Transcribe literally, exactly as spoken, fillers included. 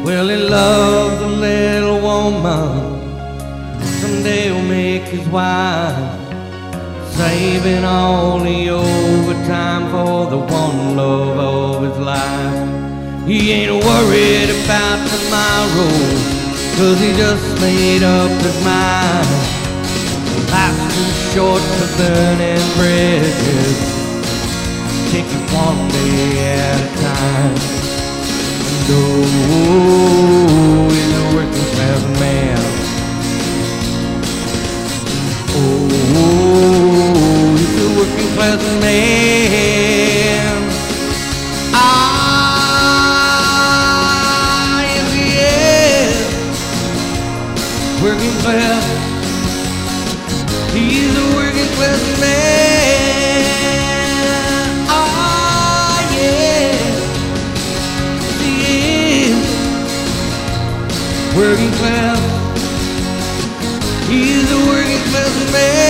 Well, he loves a little woman, someday he'll make his wife, saving all the overtime for the one love of his life. He ain't worried about tomorrow, 'cause he just made up his mind. Life's too short for burning bridges, take it one day at a time. And oh, he's a working class man. Oh, he's a working class man. Ah, yes he is, working class. He's a working class man. Ah, yeah, he is working class. He's a working class man.